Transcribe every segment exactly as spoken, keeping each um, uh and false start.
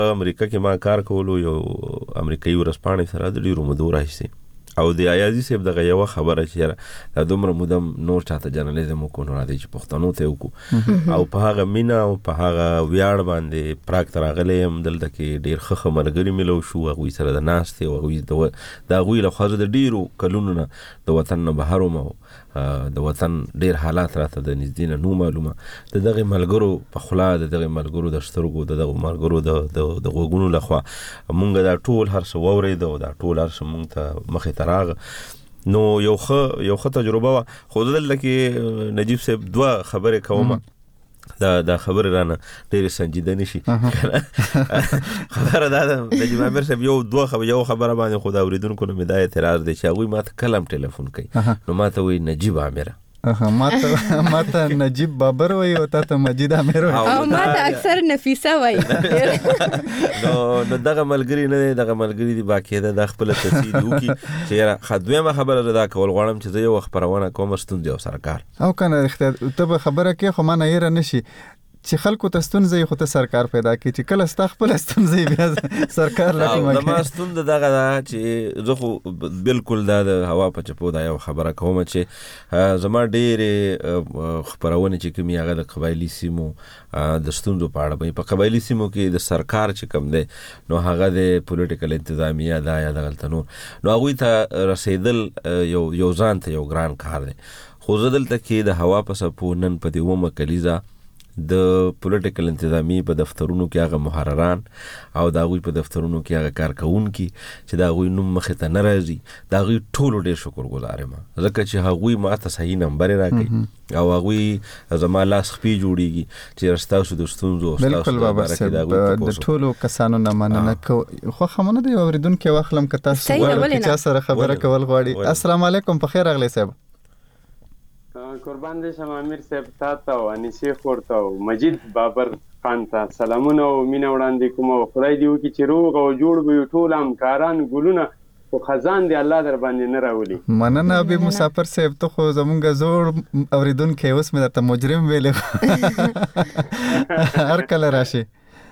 امریکا کې ما کار کولو یو امریکایي ورځپاڼې سره د ډیرو مودو راهیسې او د ایازي صاحب دغه یو خبره چې دا دومره مودم نور چاته جرنالیزم کو نور راځي چې پښتنو ته وکړو او په هغه مینا او په هغه ویاړ باندې پراک تر غلې هم دلته کې ډیر خخه مرګري ملو شو هغه سره د ناس ته او دا غوي له خاطر د ډیرو کلونو نه د وطن نه بهر مو د وطن ډیر حالات راته د نږدې نه نو معلومه د دغه ملګرو په خلا د دغه ملګرو د سترګو د دغه ملګرو د د غوګونو لخوا مونږ دا ټول هر څه وورید او دا ټول هر څه مونږ ته مخې تراغ نو یو خ یو خ تجربه خو دلته کې نجیب صاحب دوه خبره کومه دا دا خبره رانه ډېر سنجیده نشي خبره دا نجیب امیر صاحب یو دوه خبره یو خبره باندې خدا اوریدونکو نه مدای اعتراض دي چې هغه ماته کلم ټلیفون کوي نو ماته وی نجیب امیر اها ماته ماته نجیب بابر وای او ته مجید امیر وای او ماته اکثر نفیسه وای نو نو دغه ملګری نه دغه ملګری دی باقاعده د خپل تصدیق وکي چې خدویمه خبره دا کول غواړم چې زه یو خبرونه کوم ستوند یو سرکار او کنه ته خبره کې خو ما نه یې نشي چې خلکو ته ستونزې خو ته سرکار پیدا کی چې کله ست خپل ستونزې بیا سرکار لکه ما دا ما ستوند دغه دا چې زه خو بالکل دا د هوا په چپو دا یو خبره کوم چې زما ډېر خبرونه چې کومي هغه د قبایلی سیمو د ستوندو په اړه په قبایلی سیمو کې د سرکار چې کوم دی نو هغه د پولیټیکل انتظامیه دا یا دغلته نور نو هغه ته رسیدل یو یو ځان ته یو ګران کار دی خو زدل ته کې د هوا په سپو نن په دیومه کلیزا د پولیټیکل انتظامی په دفترونو کې هغه محرران او دا غوي په دفترونو کې هغه کارکونکي چې دا غوي نوم مخه ته ناراضي دا غوي ټولو ډېر شکر گزار یم ځکه چې هغوی ماته صحیح نمبر راکړي او هغوی زما لاس خپي جوړيږي چې رستاسو د ستونزو او بالکل بابا صاحب د ټولو کسانو نه مننه خو خمونه دی اوریدونکو واخلم کته چې سره خبره کول غواړي السلام علیکم په خیر اغلی صاحب قربان دې شم امیر صاحب تاسو او انیسی خورته او مجید بابر خان ته سلامونه او مینا وړاندې کوم او خدای دې وکړي چې روغ او جوړ وي ټول همکاران ګلونه خو خزان دی الله در باندې نه راولي مننه ابي مسافر صاحب ته خو زمونږ زوړ اوریدونکو اوس مې درته مجرم ویلې هر کله راشي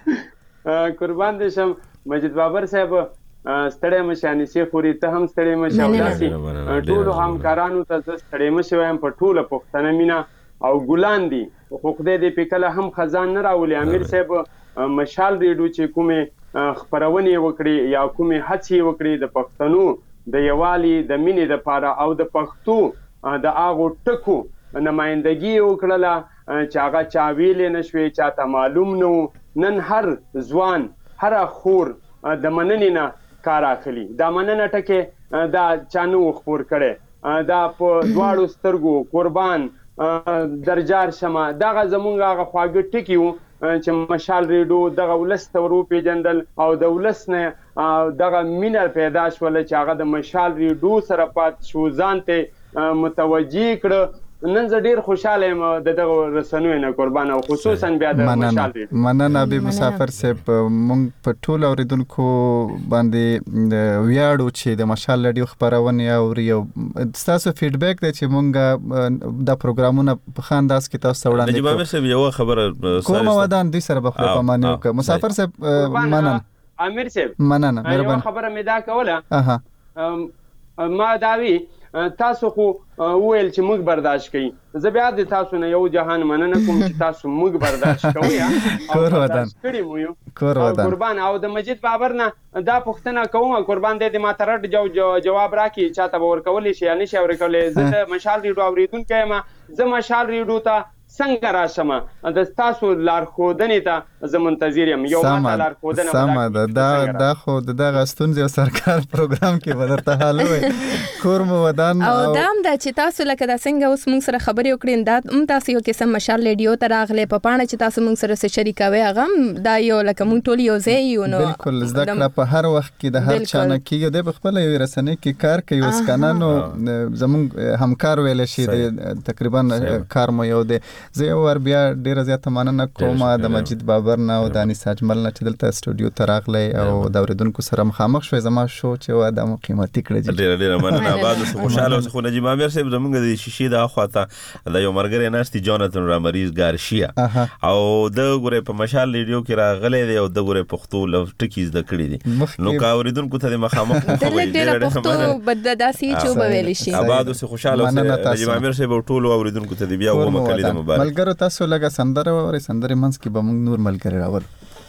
قربان دې شم مجید بابر صاحب ستړی مشانی سی خوري ته هم ستړی مشاولاسي ټول همکارانو ته ستړی مشوم په ټوله پښتنه مینا او ګلان دي خو خدای دې په کله هم خزان نه راولي امیر صاحب مشال ریډو چې کومه خبرونه وکړي یا کومه هڅې وکړي د پښتنو د یوالي د مینې د پاره او د پښتو د اغو ټکو نمائندګي وکړه چې هغه چا ویلې نشوي چاته معلوم نو نن هر ځوان هر خور د مننې نه کار اخلي دا مننه ټکه دا چانو خبر کړي دا په دواړو سترګو قربان درجار شمه دغه زمونږه هغه خواږه ټکیو چې مشال ریډو دغه ولست ورو پیجندل او د ولست نه دغه مینر پیدا شول چې هغه د مشال ریډو سره پات شو ځانته متوجي کړ نن زه ډیر خوشاله یم د دغه رسنوي نه قربان او خصوصا بیا د مشال ریډو مننه ابي مسافر صاحب مونږ په ټول اوریدونکو باندې ویاړو چې د مشال ریډیو خبرونه اوري او تاسو فیډبیک دی چې مونږ د پروګرامونو په خانداس کې تاسو وړاندې نجیب امیر صاحب یو خبره کوم ودان دي سره بخله په معنی وک مسافر صاحب مننه امیر صاحب مننه مهرباني خبره مې دا کوله اها ما داوی تاسو خو ویل چې موږ برداشت کړي زه بیا د تاسو نه یو جهان مننه کوم چې تاسو موږ برداشت کوئ کور ودان کړی مو یو کور ودان قربان او د مجید بابر نه دا پښتنه کوم قربان دې ما ترټ جواب راکړي چاته باور کولی شي یا نشي ورکولې زه د مشال ریډو اوریدونکو ما زه مشال ریډو ته څنګه راشم د تاسو لار خودنې ته زه منتظر یم یو ما لار خودنه سم دا دا خو دغه ستونزې او سرکار پروګرام کې بدرته حل وي کور مو ودان او دام دا چې تاسو لکه دا څنګه اوس موږ سره خبرې وکړین دا هم تاسو یو قسم مشال ریډیو ته راغله په پاڼه چې تاسو موږ سره څه شریکوي هغه دا یو لکه موږ ټول یو ځای یو نو بالکل زده کړه په هر وخت کې د هر چا نه کېږي د خپل یو رسنۍ کې کار کوي اوس کنه نو زموږ همکار ویل شي تقریبا کار مو یو دی زه یو ور بیا ډیره زیاته مننه کوم د مجید بابر نه او د انیس اجمل نه چې دلته استودیو ته راغلی او د اوریدونکو سره مخامخ شوي. زما شو چې و د قیمتي کړی ډیره ډیره مننه. آباد اوسه، خوشاله اوسه. خو نجیب عامر صاحب زمونږ د شیشې د اخواته د یو مرګري ناشتي جوناتن رامریز گارشیا او د ګوره په مشال ریډیو کې راغلی دی او د ګوره پښتو لو ټکیز د کړی دي. نو کا اوریدونکو ته مخامخ د ډیره پښتو بد داسي چې وبویل شي. آباد اوسه، خوشاله اوسه. نجیب عامر صاحب ټول اوریدونکو ته بیا و مکلید مبارک. ملګرو تاسو لګه سندره او سندره منځ کې به موږ نور ملګری راول.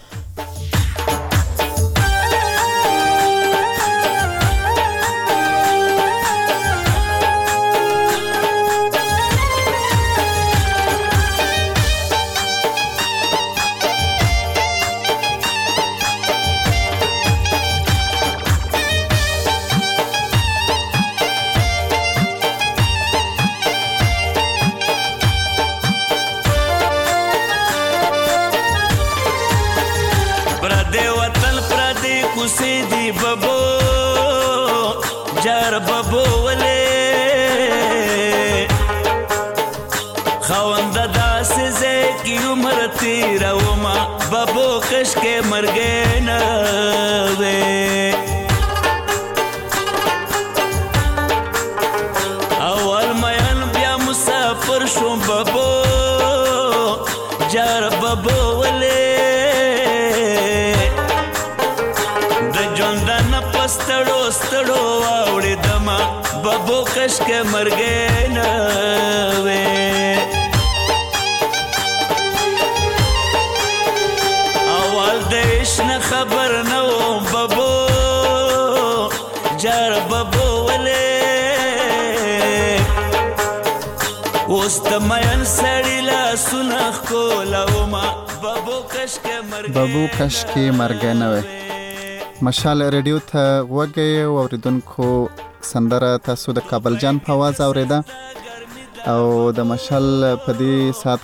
بابو کش کې مرګ نه وي. مشال ریډیو ته وګورئ او اوریدونکو سندره تاسو د کابل جان په आवाज اوریدا او د مشال په دې سات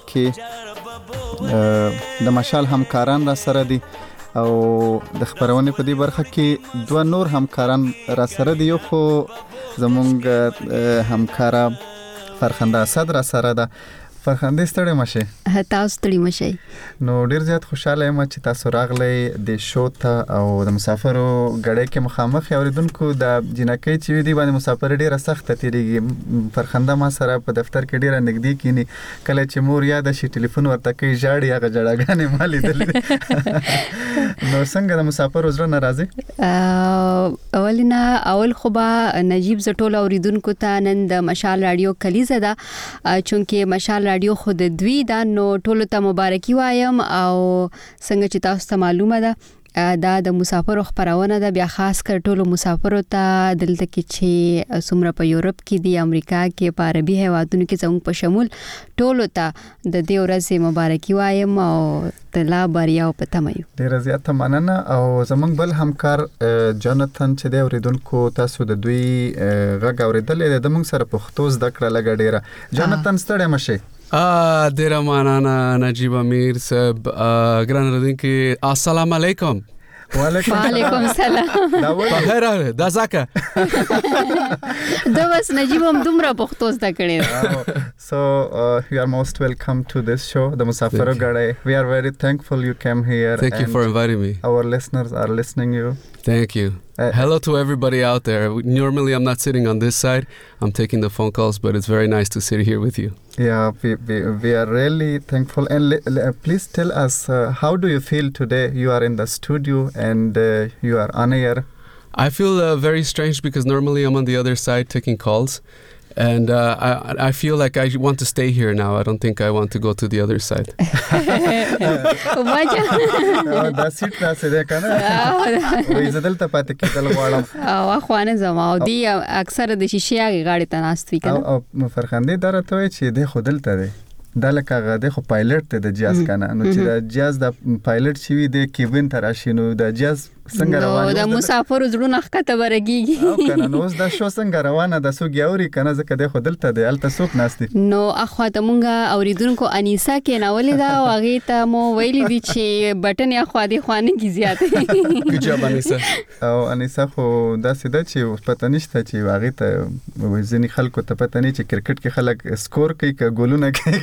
کې د مشال همکاران را سره دي او د خبرونه په دې برخه کې دوه نور همکاران را سره دي. یو خو زمونږ همکارا فرخنده اسد را سره ده. فرخنده ستړي مشه تاسو ستړي مشه. نو ډیر زیات خوشاله یم چې تاسو راغلی د شو ته او د مسافرو غړې کې مخامخ اوریدونکو د جنکې چې دی باندې مسافر ډیره سخت تیریږي. فرخنده ما سره په دفتر کې ډیره نږدې کینی، کله چې مور یاد شي ټلیفون ورته کوي ژاړي هغه جړاګانې مالي دي. نو څنګه د مسافر وزره ناراضي؟ اولینا اول خو با نجیب زټول اوریدونکو ته نن د مشال رادیو کلیزه ده چونکه مشال رادیو خود دوی دا نو ټولو ته مبارکي وایم او څنګه چې تاسو ته معلومه ده دا د مسافرو خبرونه ده، بیا خاص کر ټولو مسافرو ته دلته کې چې څومره په یورپ کې دي، امریکا کې، په عربي هیوادونو کې زموږ په شمول ټولو ته د دې ورځې مبارکي وایم او تلا بریا او پته مې. ډیر زیات مننه. او زمونږ بل همکار جوناتن چې د اوریدونکو تاسو د دوی غږ اوریدلې د موږ سره پښتو زده کړه لګ ډیره. جوناتن ستړی مشه؟ آ ډیره مننه نجیب امیر صاحب. ګران اوریدونکو السلام علیکم. وعلیکم سلام. په خیر دا ځکه دا بس نجیب هم دومره پښتو زده کړی. So uh, you are most welcome to this show, the Musafir Gade. We are very thankful you came here. Thank you for inviting me. Our listeners are listening you. Thank you. Uh, Hello to everybody out there. Normally I'm not sitting on this side. I'm taking the phone calls, but it's very nice to sit here with you. Yeah, we, we, we are really thankful. And le, le, please tell us, uh, how do you feel today? You are in the studio and uh, you are on air. I feel uh, very strange because normally I'm on the other side taking calls. And uh, I I feel like I want to stay here now. I don't think I want to go to the other side. That's it. That's it. Kana. وای زدل ته پاتې کېدل غواړم. او خوانه زما او دی اکثر د شیشه غاړې ته ناستوي کنه. او فرخنده درته وای چې د خودل ته دی. دا لکه غاده خو پایلټ ته د جاز کنه. نو چې د جاز د پایلټ شوی د کیبن تراشینو د جاز څنګه روان د مسافر زړونه ښکته ورګيږي او کنه نو دا شو څنګه روانه د سوق یوري کنه زکه د خو دلته دی الته سوق ناشتي نو اخوا ته مونږه اوریدونکو انیسا کې ناولې دا واغې ته مو ویلې دي چې بټن یا خوا دي خوانه کی زیاته کجا انیسا او انیسا خو دا سیده چې پته نشته چې واغې ته وزنی خلکو ته پته نه چې کرکټ کې خلک سکور کوي ک ګولونه کوي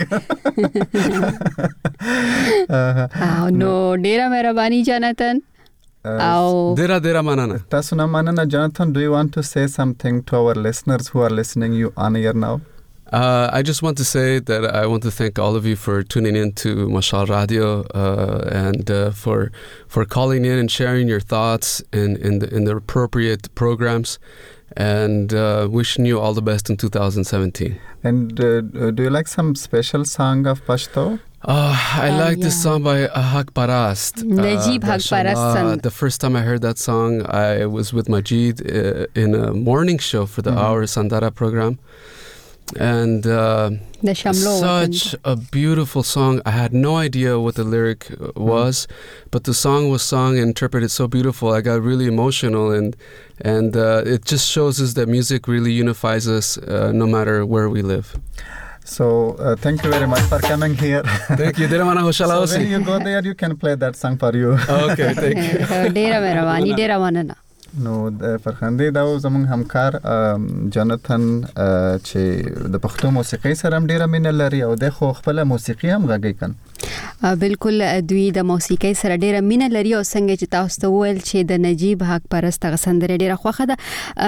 نو ډیره مهرباني جاناتن او ډیره ډیره مننه تاسو نه مننه جاناتن do you want to say something to our listeners who are listening you on air now Uh, I just want to say that I want to thank all of you for tuning in to Mashal Radio uh, and uh, for for calling in and sharing your thoughts in in the, in the appropriate programs, and uh, wishing you all the best in two thousand seventeen. And uh, do you like some special song of Pashto? Uh, I Uh, like this yeah. song by uh, Haq Parast. Najib Haq Parast mashallah. sang. The first time I heard that song, I was with Majid uh, in a morning show for the Mhm. Hour Sandara program. And uh, د شملو such a beautiful song. I had no idea what the lyric uh, was, but the song was sung and interpreted so beautiful. I got really emotional, and and uh, it just shows us that music really unifies us uh, no matter where we live. So uh, thank you very much for coming here. Thank you. Dera mana hoshala So hosi. when you go there, you can play that song for you. Okay, thank you. ډیره مهرباني ډیره مننه نو د فرخندې دا زمونږ همکار جاناتن چې د پښتو موسیقي سره هم ډیره مینه لري او د خو خپل موسیقي هم غږی کن بالکل دوی د موسیقي سره ډیره مینه لري او څنګه چې تاسو ته ویل چې د نجیب حق پرست غسندره ډیره خوخه ده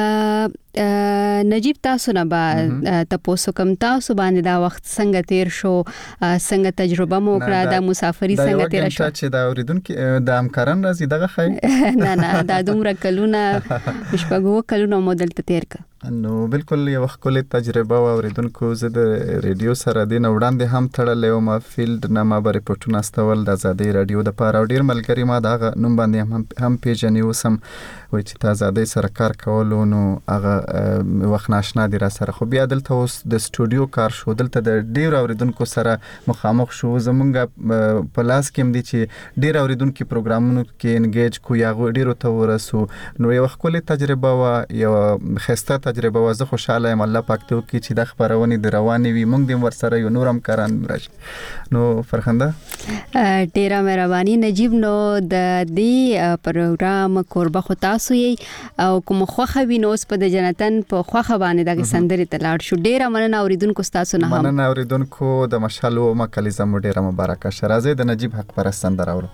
نجیب تاسو نه با تاسو کوم تاسو باندې دا وخت څنګه تیر شو څنګه تجربه مو کړه د مسافرۍ څنګه تیر شو چې دا اوریدونکو د همکاران راځي دغه خای نه نه دا دومره کلونه شپږو کلونه مودل ته تیر ک نو بالکل یو خپل تجربه او اوریدونکو زه د ریډیو سره د وړاندې هم تړلې او ما فیلډ نه ما بری پټونه استول د آزادۍ رادیو د پاره ډیر ملګری ما دا نوم باندې هم هم پیژنې وسم وای چې د آزادۍ سره کار کولو نو هغه وخت ناشنا دي را سره خو بیا دلته اوس د سټوډیو کار شو دلته د ډیر اوریدونکو سره مخامخ شو زمونږ په لاس کې هم دي چې ډیر اوریدونکو پروګرامونو کې انګیج کو یا ډیرو ته ورسو نو یو خپل تجربه وا یو خسته تجربه وا زه خوشاله یم الله پاک ته کی چې د خبرونه د رواني وي مونږ د ور سره یو نورم کاران راشي نو فرخنده ډیره مهرباني نجیب نو د دې پروګرام قربه خو تاسو یې او کوم خوخه وینوس په د جنتن په خوخه باندې د سندرې تلاړ شو ډیره مننه اوریدونکو تاسو نه هم مننه اوریدونکو د مشالو مکلیزه مو ډیره مبارکه شرازه د نجیب حق پرست سندره اورو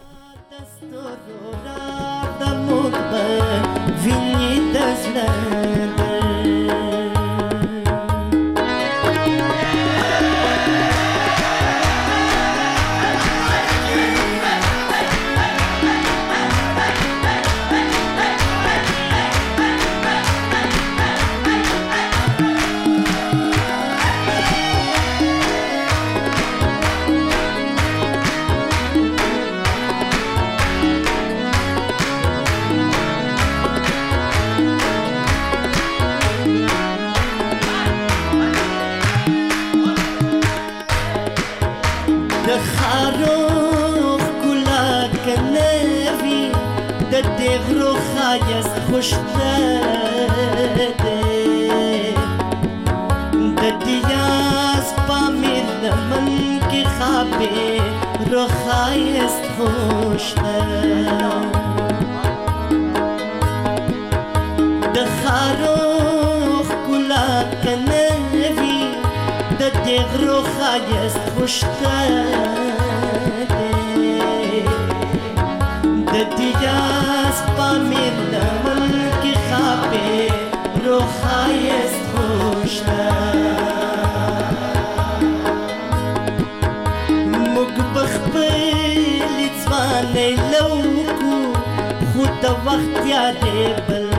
خوشته د دیاس پامیر من کی خابه روخایست خوشته د خاروخ کلا کنوی د دغ روخایست خوشته د دیاس پامیر من کی خابه روخایست خوشته مگ بخبلی ځوانه لوکو خود وخت یاده بل